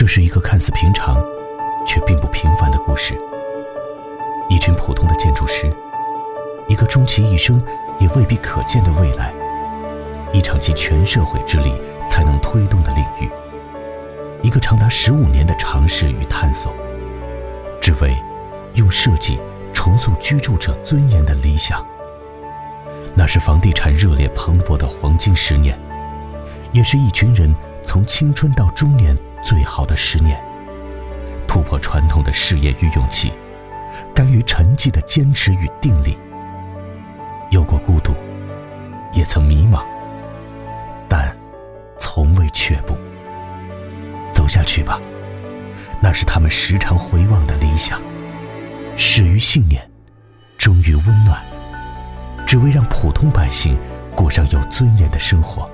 这是一个看似平常却并不平凡的故事。一群普通的建筑师，一个终其一生也未必可见的未来，一场集全社会之力才能推动的领域，一个长达15年的尝试与探索，只为用设计重塑居住者尊严的理想。那是房地产热烈蓬勃的黄金10年，也是一群人从青春到中年最好的10年。突破传统的事业与勇气，甘于沉寂的坚持与定力。有过孤独，也曾迷茫，但从未却步。走下去吧，那是他们时常回望的理想。始于信念，终于温暖，只为让普通百姓过上有尊严的生活。